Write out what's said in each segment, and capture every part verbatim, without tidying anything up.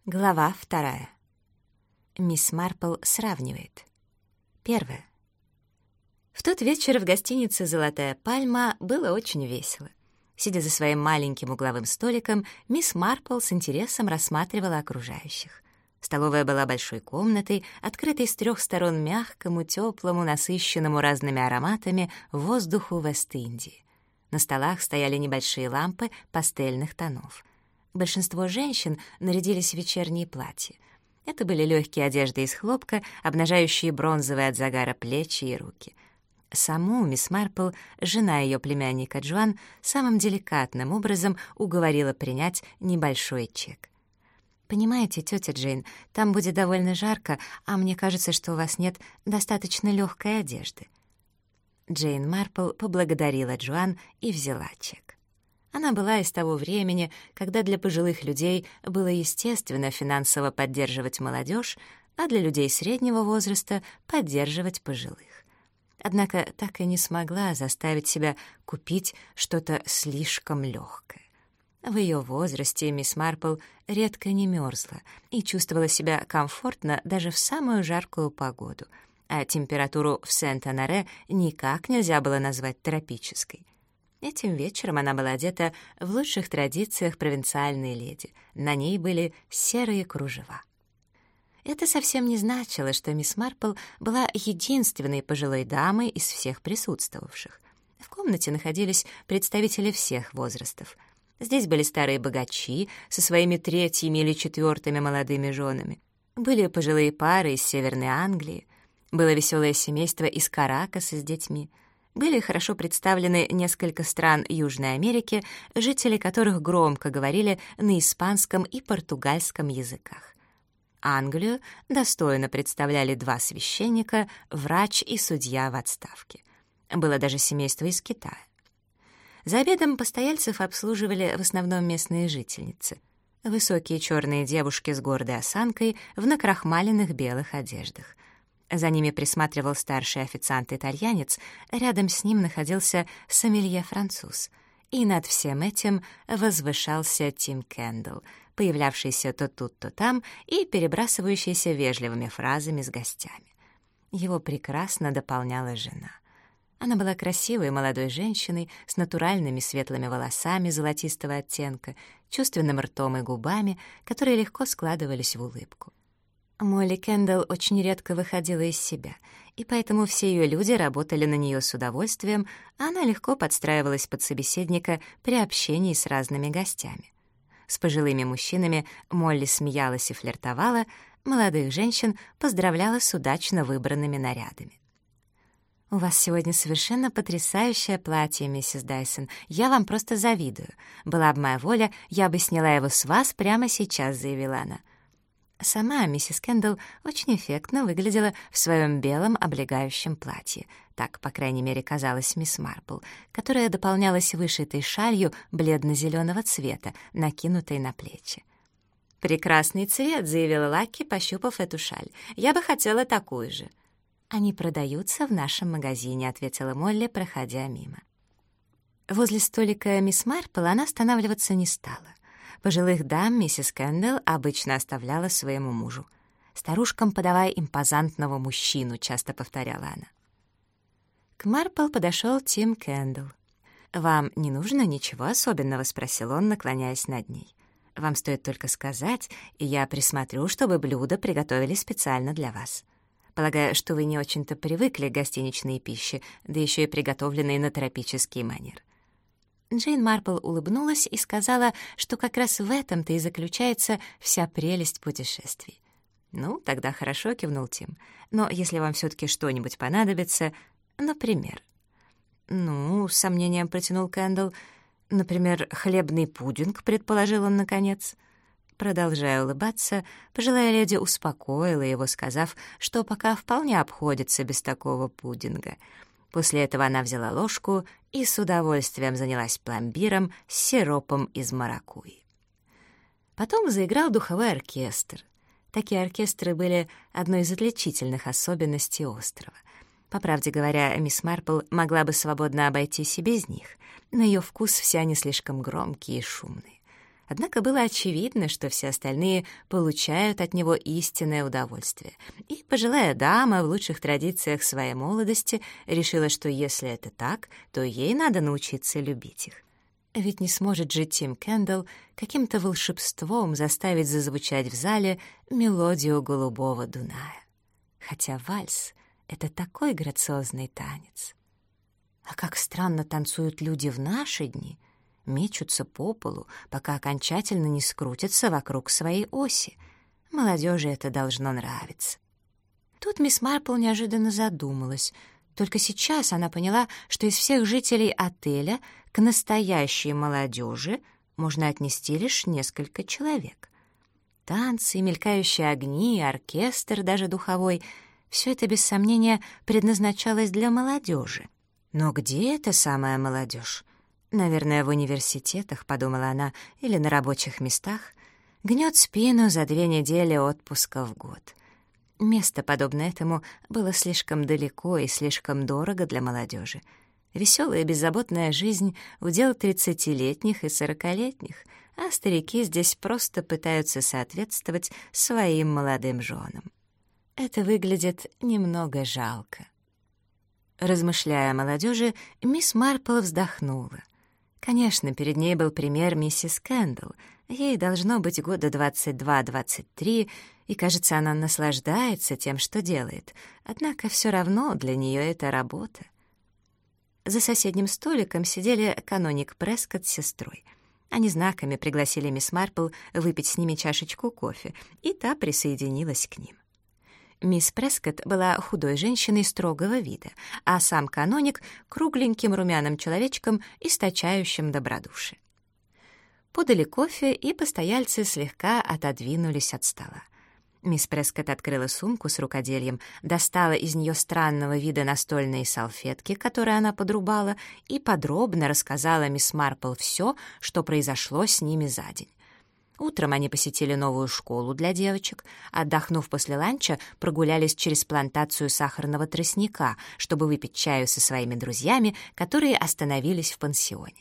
Глава вторая. Мисс Марпл сравнивает. Первое. В тот вечер в гостинице «Золотая пальма» было очень весело. Сидя за своим маленьким угловым столиком, мисс Марпл с интересом рассматривала окружающих. Столовая была большой комнатой, открытой с трех сторон мягкому, теплому, насыщенному разными ароматами воздуху Вест-Индии. На столах стояли небольшие лампы пастельных тонов. Большинство женщин нарядились в вечерние платья. Это были легкие одежды из хлопка, обнажающие бронзовые от загара плечи и руки. Саму мисс Марпл, жена ее племянника Джоан, самым деликатным образом уговорила принять небольшой чек. «Понимаете, тетя Джейн, там будет довольно жарко, а мне кажется, что у вас нет достаточно легкой одежды». Джейн Марпл поблагодарила Джоан и взяла чек. Она была из того времени, когда для пожилых людей было естественно финансово поддерживать молодежь, а для людей среднего возраста — поддерживать пожилых. Однако так и не смогла заставить себя купить что-то слишком легкое. В ее возрасте мисс Марпл редко не мерзла и чувствовала себя комфортно даже в самую жаркую погоду, а температуру в Сент-Анаре никак нельзя было назвать тропической. Этим вечером она была одета в лучших традициях провинциальной леди. На ней были серые кружева. Это совсем не значило, что мисс Марпл была единственной пожилой дамой из всех присутствовавших. В комнате находились представители всех возрастов. Здесь были старые богачи со своими третьими или четвертыми молодыми женами. Были пожилые пары из Северной Англии. Было веселое семейство из Каракаса с детьми. Были хорошо представлены несколько стран Южной Америки, жители которых громко говорили на испанском и португальском языках. Англию достойно представляли два священника, врач и судья в отставке. Было даже семейство из Китая. За обедом постояльцев обслуживали в основном местные жительницы. Высокие черные девушки с гордой осанкой в накрахмаленных белых одеждах. За ними присматривал старший официант-итальянец, рядом с ним находился сомелье-француз. И над всем этим возвышался Тим Кендалл, появлявшийся то тут, то там и перебрасывающийся вежливыми фразами с гостями. Его прекрасно дополняла жена. Она была красивой молодой женщиной с натуральными светлыми волосами золотистого оттенка, чувственным ртом и губами, которые легко складывались в улыбку. Молли Кендалл очень редко выходила из себя, и поэтому все ее люди работали на нее с удовольствием, а она легко подстраивалась под собеседника при общении с разными гостями. С пожилыми мужчинами Молли смеялась и флиртовала, молодых женщин поздравляла с удачно выбранными нарядами. «У вас сегодня совершенно потрясающее платье, миссис Дайсон. Я вам просто завидую. Была бы моя воля, я бы сняла его с вас прямо сейчас», — заявила она. Сама миссис Кендалл очень эффектно выглядела в своем белом облегающем платье. Так, по крайней мере, казалась мисс Марпл, которая дополнялась вышитой шалью бледно-зеленого цвета, накинутой на плечи. «Прекрасный цвет», — заявила Лаки, пощупав эту шаль. «Я бы хотела такую же». «Они продаются в нашем магазине», — ответила Молли, проходя мимо. Возле столика мисс Марпл она останавливаться не стала. Пожилых дам миссис Кендалл обычно оставляла своему мужу. «Старушкам подавай импозантного мужчину», — часто повторяла она. К Марпл подошел Тим Кендалл. «Вам не нужно ничего особенного?» — спросил он, наклоняясь над ней. «Вам стоит только сказать, и я присмотрю, чтобы блюда приготовили специально для вас. Полагаю, что вы не очень-то привыкли к гостиничной пище, да еще и приготовленной на тропический манер». Джейн Марпл улыбнулась и сказала, что как раз в этом-то и заключается вся прелесть путешествий. «Ну, тогда хорошо», — кивнул Тим. «Но если вам все-таки что-нибудь понадобится, например...» «Ну, — с сомнением протянул Кендалл, — например, хлебный пудинг», — предположил он наконец. Продолжая улыбаться, пожилая леди успокоила его, сказав, что пока вполне обходится без такого пудинга. После этого она взяла ложку и с удовольствием занялась пломбиром с сиропом из маракуйи. Потом заиграл духовой оркестр. Такие оркестры были одной из отличительных особенностей острова. По правде говоря, мисс Марпл могла бы свободно обойтись и без них. На ее вкус все они слишком громкие и шумные. Однако было очевидно, что все остальные получают от него истинное удовольствие. И пожилая дама в лучших традициях своей молодости решила, что если это так, то ей надо научиться любить их. Ведь не сможет же Тим Кендалл каким-то волшебством заставить зазвучать в зале мелодию «Голубого Дуная». Хотя вальс — это такой грациозный танец. А как странно танцуют люди в наши дни, мечутся по полу, пока окончательно не скрутятся вокруг своей оси. Молодежи это должно нравиться. Тут мисс Марпл неожиданно задумалась. Только сейчас она поняла, что из всех жителей отеля к настоящей молодежи можно отнести лишь несколько человек. Танцы, мелькающие огни, оркестр, даже духовой — все это, без сомнения, предназначалось для молодежи. Но где эта самая молодежь? Наверное, в университетах, подумала она, или на рабочих местах. Гнет спину за две недели отпуска в год. Место, подобное этому, было слишком далеко и слишком дорого для молодежи. Веселая и беззаботная жизнь — удел тридцатилетних и сорокалетних, а старики здесь просто пытаются соответствовать своим молодым женам. Это выглядит немного жалко. Размышляя о молодежи, мисс Марпл вздохнула. Конечно, перед ней был пример миссис Кендалл. Ей должно быть года двадцать два — двадцать три, и, кажется, она наслаждается тем, что делает. Однако все равно для нее это работа. За соседним столиком сидели каноник Прескотт с сестрой. Они знаками пригласили мисс Марпл выпить с ними чашечку кофе, и та присоединилась к ним. Мисс Прескотт была худой женщиной строгого вида, а сам каноник — кругленьким румяным человечком, источающим добродушие. Подали кофе, и постояльцы слегка отодвинулись от стола. Мисс Прескотт открыла сумку с рукодельем, достала из нее странного вида настольные салфетки, которые она подрубала, и подробно рассказала мисс Марпл все, что произошло с ними за день. Утром они посетили новую школу для девочек, отдохнув после ланча, прогулялись через плантацию сахарного тростника, чтобы выпить чаю со своими друзьями, которые остановились в пансионе.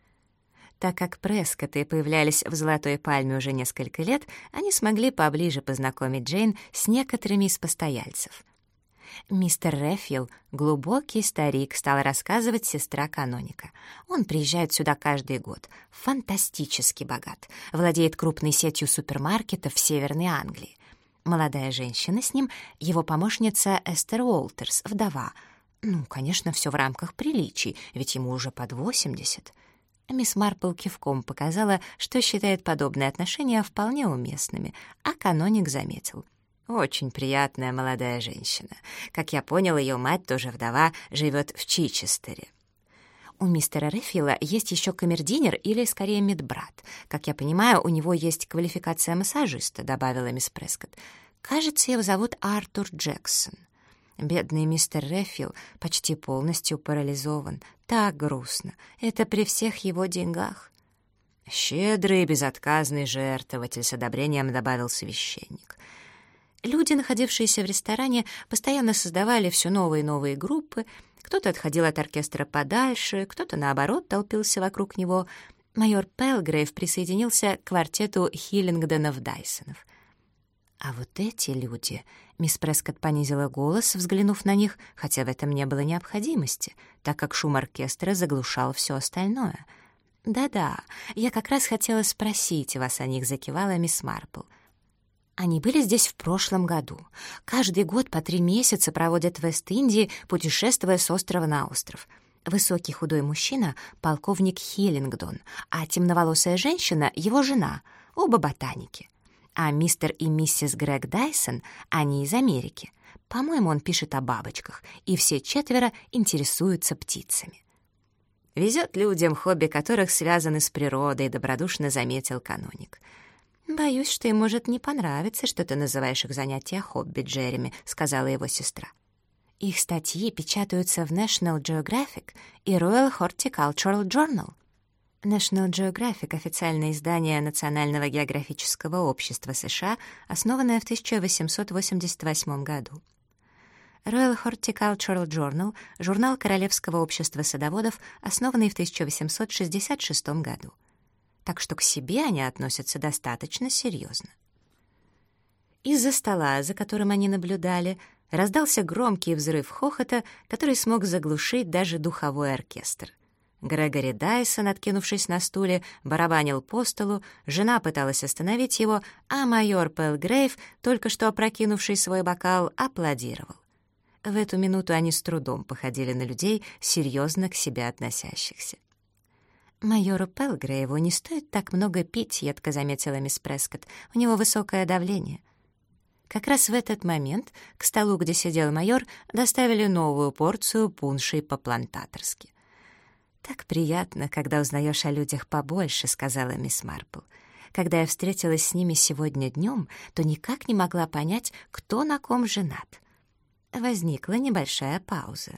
Так как Прескотты появлялись в «Золотой пальме» уже несколько лет, они смогли поближе познакомить Джейн с некоторыми из постояльцев. «Мистер Реффилл, глубокий старик», — стала рассказывать сестра каноника. «Он приезжает сюда каждый год. Фантастически богат. Владеет крупной сетью супермаркетов в Северной Англии. Молодая женщина с ним — его помощница Эстер Уолтерс, вдова. Ну, конечно, все в рамках приличий, ведь ему уже под восемьдесят». Мисс Марпл кивком показала, что считает подобные отношения вполне уместными, а каноник заметил: «Очень приятная молодая женщина. Как я понял, ее мать, тоже вдова, живет в Чичестере». «У мистера Реффилла есть еще камердинер или, скорее, медбрат. Как я понимаю, у него есть квалификация массажиста», — добавила мисс Прескотт. «Кажется, его зовут Артур Джексон. Бедный мистер Реффилл почти полностью парализован. Так грустно. Это при всех его деньгах». «Щедрый и безотказный жертвователь», — с одобрением добавил священник. Люди, находившиеся в ресторане, постоянно создавали все новые и новые группы. Кто-то отходил от оркестра подальше, кто-то, наоборот, толпился вокруг него. Майор Пелгрейв присоединился к квартету Хиллингдонов-Дайсонов. А вот эти люди... Мисс Прескотт понизила голос, взглянув на них, хотя в этом не было необходимости, так как шум оркестра заглушал все остальное. «Да-да, я как раз хотела спросить вас о них», — закивала мисс Марпл. «Они были здесь в прошлом году. Каждый год по три месяца проводят в Вест-Индии, путешествуя с острова на остров. Высокий худой мужчина — полковник Хиллингдон, а темноволосая женщина — его жена, оба ботаники. А мистер и миссис Грег Дайсон, они из Америки. По-моему, он пишет о бабочках, и все четверо интересуются птицами». «Везет людям, хобби которых связаны с природой», — добродушно заметил каноник. «Боюсь, что им может не понравиться, что ты называешь их занятия хобби, Джереми», — сказала его сестра. «Их статьи печатаются в National Geographic и Royal Horticultural Journal». National Geographic — официальное издание Национального географического общества США, основанное в тысяча восемьсот восемьдесят восьмом году. Royal Horticultural Journal — журнал Королевского общества садоводов, основанный в тысяча восемьсот шестьдесят шестом году. так что к себе они относятся достаточно серьезно. Из-за стола, за которым они наблюдали, раздался громкий взрыв хохота, который смог заглушить даже духовой оркестр. Грегори Дайсон, откинувшись на стуле, барабанил по столу, жена пыталась остановить его, а майор Пэлгрейв, только что опрокинувший свой бокал, аплодировал. В эту минуту они с трудом походили на людей, серьезно к себе относящихся. «Майору Пэлгрейву не стоит так много пить», — едко заметила мисс Прескотт. «У него высокое давление». Как раз в этот момент к столу, где сидел майор, доставили новую порцию пуншей по-плантаторски. «Так приятно, когда узнаешь о людях побольше», — сказала мисс Марпл. «Когда я встретилась с ними сегодня днем, то никак не могла понять, кто на ком женат». Возникла небольшая пауза.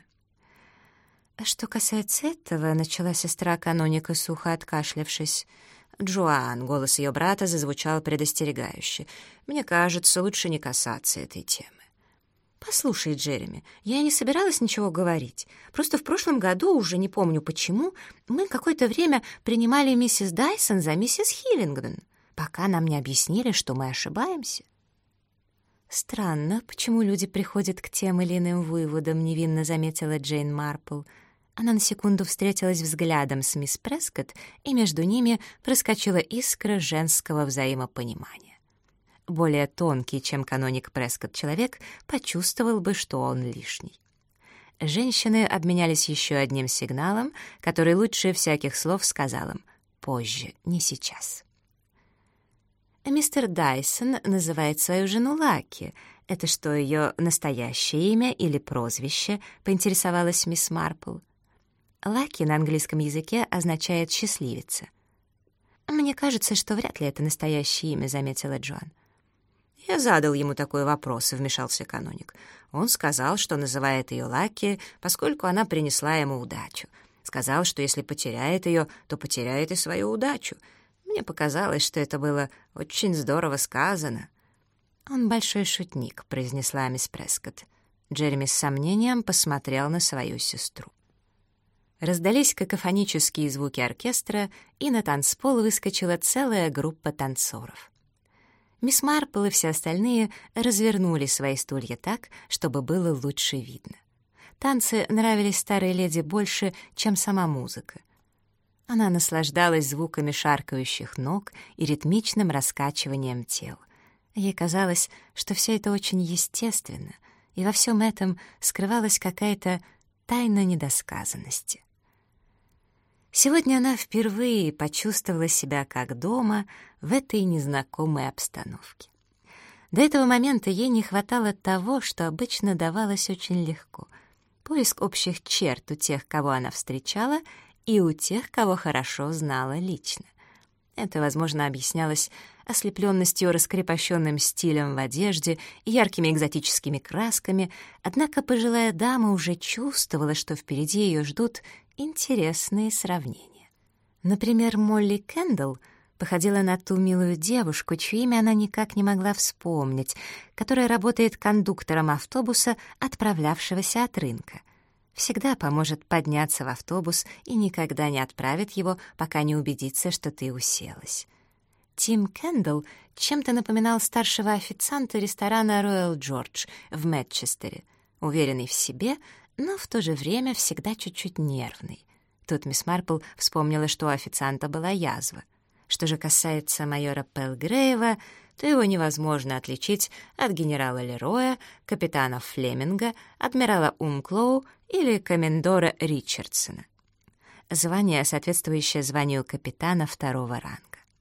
«Что касается этого», — начала сестра каноника, сухо откашлявшись. «Джоан», — голос ее брата зазвучал предостерегающе, — «мне кажется, лучше не касаться этой темы». «Послушай, Джереми, я не собиралась ничего говорить. Просто в прошлом году, уже не помню почему, мы какое-то время принимали миссис Дайсон за миссис Хиллингдон, пока нам не объяснили, что мы ошибаемся». «Странно, почему люди приходят к тем или иным выводам», — невинно заметила Джейн Марпл. Она на секунду встретилась взглядом с мисс Прескотт, и между ними проскочила искра женского взаимопонимания. Более тонкий, чем каноник Прескотт человек, почувствовал бы, что он лишний. Женщины обменялись еще одним сигналом, который лучше всяких слов сказал им «позже, не сейчас». «Мистер Дайсон называет свою жену Лаки. Это что, ее настоящее имя или прозвище?» — поинтересовалась мисс Марпл. «Лаки» на английском языке означает «счастливица». «Мне кажется, что вряд ли это настоящее имя», — заметила Джоан. «Я задал ему такой вопрос», — вмешался каноник. Он сказал, что называет ее Лаки, поскольку она принесла ему удачу. Сказал, что если потеряет ее, то потеряет и свою удачу. Мне показалось, что это было очень здорово сказано. «Он большой шутник», — произнесла мисс Прескотт. Джереми с сомнением посмотрел на свою сестру. Раздались какофонические звуки оркестра, и на танцпол выскочила целая группа танцоров. Мисс Марпл и все остальные развернули свои стулья так, чтобы было лучше видно. Танцы нравились старой леди больше, чем сама музыка. Она наслаждалась звуками шаркающих ног и ритмичным раскачиванием тел. Ей казалось, что все это очень естественно, и во всем этом скрывалась какая-то тайна недосказанности. Сегодня она впервые почувствовала себя как дома в этой незнакомой обстановке. До этого момента ей не хватало того, что обычно давалось очень легко — поиск общих черт у тех, кого она встречала, и у тех, кого хорошо знала лично. Это, возможно, объяснялось ослепленностью раскрепощенным стилем в одежде и яркими экзотическими красками, однако пожилая дама уже чувствовала, что впереди ее ждут интересные сравнения. Например, Молли Кэндл походила на ту милую девушку, чье имя она никак не могла вспомнить, которая работает кондуктором автобуса, отправлявшегося от рынка. Всегда поможет подняться в автобус и никогда не отправит его, пока не убедится, что ты уселась. Тим Кэндл чем-то напоминал старшего официанта ресторана Royal George в Мэтчестере, уверенный в себе, но в то же время всегда чуть-чуть нервный. Тут мисс Марпл вспомнила, что у официанта была язва. Что же касается майора Пэлгрейва, то его невозможно отличить от генерала Лероя, капитана Флеминга, адмирала Умклоу или комендора Ричардсона. Звание, соответствующее званию капитана второго ранга.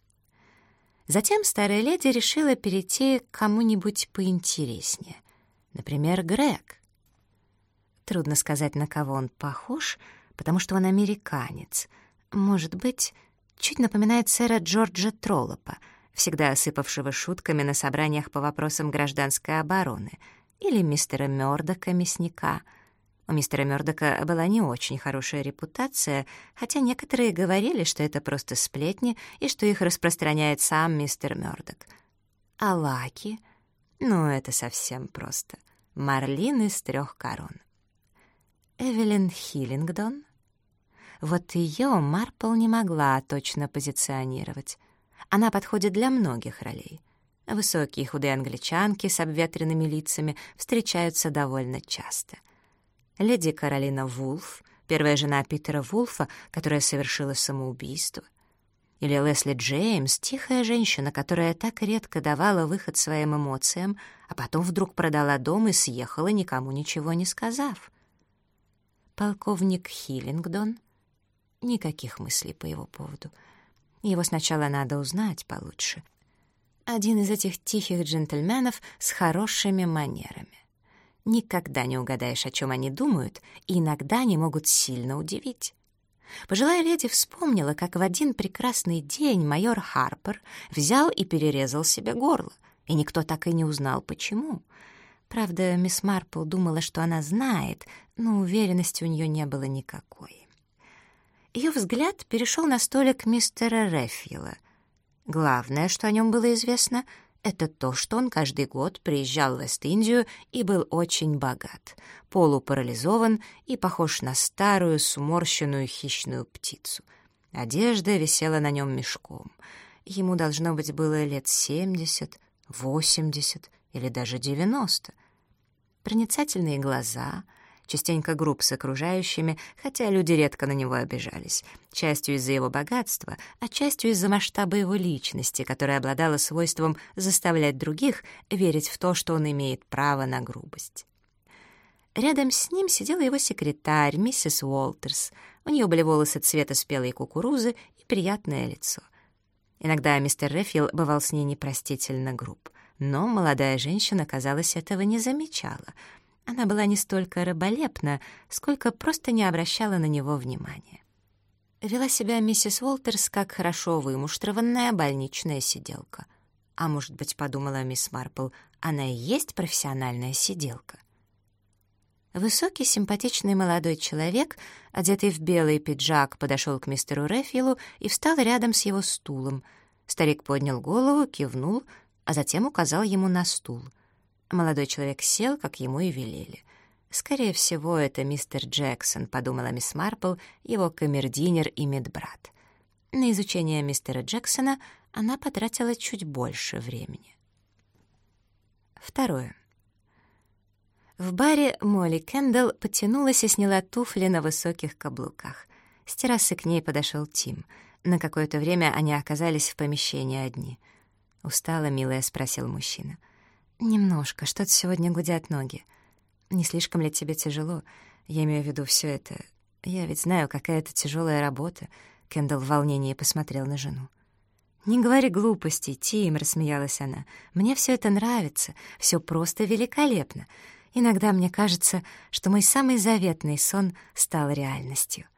Затем старая леди решила перейти к кому-нибудь поинтереснее. Например, Грег. Трудно сказать, на кого он похож, потому что он американец. Может быть, чуть напоминает сэра Джорджа Троллопа, всегда осыпавшего шутками на собраниях по вопросам гражданской обороны, или мистера Мёрдока, мясника. У мистера Мёрдока была не очень хорошая репутация, хотя некоторые говорили, что это просто сплетни и что их распространяет сам мистер Мёрдок. А Лаки? Ну, это совсем просто. Марлин из трех корон. Эвелин Хиллингдон? Вот ее Марпл не могла точно позиционировать. Она подходит для многих ролей. Высокие худые англичанки с обветренными лицами встречаются довольно часто. Леди Каролина Вулф, первая жена Питера Вулфа, которая совершила самоубийство. Или Лесли Джеймс, тихая женщина, которая так редко давала выход своим эмоциям, а потом вдруг продала дом и съехала, никому ничего не сказав. Полковник Хиллингдон. Никаких мыслей по его поводу. Его сначала надо узнать получше. Один из этих тихих джентльменов с хорошими манерами. Никогда не угадаешь, о чем они думают, и иногда они могут сильно удивить. Пожилая леди вспомнила, как в один прекрасный день майор Харпер взял и перерезал себе горло, и никто так и не узнал, почему. Правда, мисс Марпл думала, что она знает, но уверенности у нее не было никакой. Ее взгляд перешел на столик мистера Реффила. Главное, что о нем было известно, это то, что он каждый год приезжал в Вест-Индию и был очень богат, полупарализован и похож на старую сморщенную хищную птицу. Одежда висела на нем мешком. Ему, должно быть, было лет семьдесят, восемьдесят или даже девяносто. Проницательные глаза, частенько груб с окружающими, хотя люди редко на него обижались, частью из-за его богатства, а частью из-за масштаба его личности, которая обладала свойством заставлять других верить в то, что он имеет право на грубость. Рядом с ним сидела его секретарь, миссис Уолтерс. У нее были волосы цвета спелой кукурузы и приятное лицо. Иногда мистер Реффил бывал с ней непростительно груб, но молодая женщина, казалось, этого не замечала. Она была не столько раболепна, сколько просто не обращала на него внимания. Вела себя миссис Уолтерс как хорошо вымуштрованная больничная сиделка. А может быть, подумала мисс Марпл, она и есть профессиональная сиделка. Высокий, симпатичный молодой человек, одетый в белый пиджак, подошел к мистеру Реффилу и встал рядом с его стулом. Старик поднял голову, кивнул, а затем указал ему на стул. Молодой человек сел, как ему и велели. «Скорее всего, это мистер Джексон», — подумала мисс Марпл, его камердинер и медбрат. На изучение мистера Джексона она потратила чуть больше времени. Второе. В баре Молли Кендалл потянулась и сняла туфли на высоких каблуках. С террасы к ней подошел Тим. На какое-то время они оказались в помещении одни. «Устала, милая?» — спросил мужчина. «Немножко. Что-то сегодня гудят ноги. Не слишком ли тебе тяжело? Я имею в виду все это. Я ведь знаю, какая это тяжелая работа». Кендалл в волнении посмотрел на жену. «Не говори глупостей, Тим», — рассмеялась она. «Мне все это нравится, все просто великолепно. Иногда мне кажется, что мой самый заветный сон стал реальностью».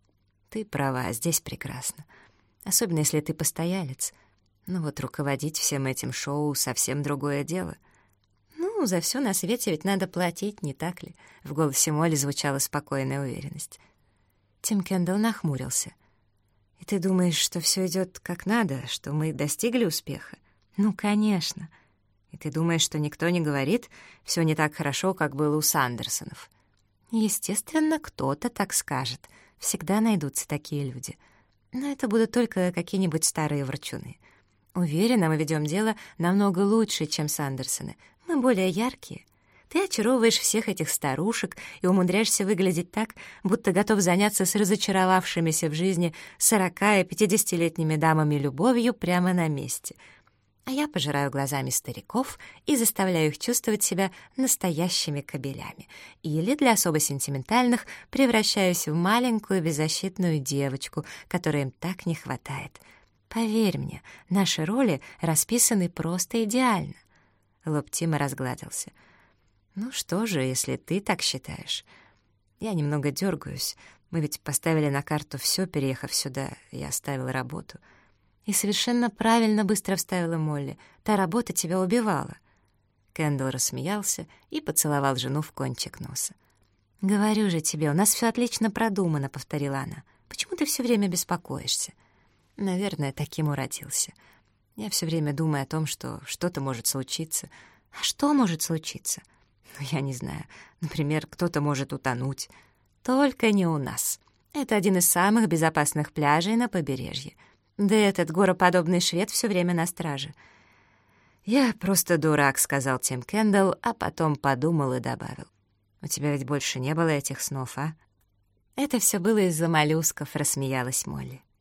«Ты права, здесь прекрасно. Особенно, если ты постоялец. Но вот руководить всем этим шоу — совсем другое дело». «Ну, за все на свете ведь надо платить, не так ли?» В голосе Молли звучала спокойная уверенность. Тим Кендалл нахмурился. «И ты думаешь, что все идет как надо, что мы достигли успеха?» «Ну, конечно». «И ты думаешь, что никто не говорит, все не так хорошо, как было у Сандерсонов?» «Естественно, кто-то так скажет. Всегда найдутся такие люди. Но это будут только какие-нибудь старые ворчуны. Уверена, мы ведем дело намного лучше, чем Сандерсоны. Мы более яркие. Ты очаровываешь всех этих старушек и умудряешься выглядеть так, будто готов заняться с разочаровавшимися в жизни сорока- и пятидесятилетними дамами любовью прямо на месте. А я пожираю глазами стариков и заставляю их чувствовать себя настоящими кобелями. Или, для особо сентиментальных, превращаюсь в маленькую беззащитную девочку, которой им так не хватает. Поверь мне, наши роли расписаны просто идеально». Лоб Тима разгладился. «Ну что же, если ты так считаешь? Я немного дергаюсь. Мы ведь поставили на карту все, переехав сюда. Я оставила работу». «И совершенно правильно быстро вставила Молли. Та работа тебя убивала». Кендалл рассмеялся и поцеловал жену в кончик носа. «Говорю же тебе, у нас все отлично продумано», — повторила она. «Почему ты все время беспокоишься?» «Наверное, таким уродился. Я все время думаю о том, что что-то может случиться». «А что может случиться?» «Ну, я не знаю. Например, кто-то может утонуть». «Только не у нас. Это один из самых безопасных пляжей на побережье. Да этот гороподобный швед все время на страже. «Я просто дурак», — сказал Тим Кендалл, а потом подумал и добавил. «У тебя ведь больше не было этих снов, а?» «Это все было из-за моллюсков», — рассмеялась Молли.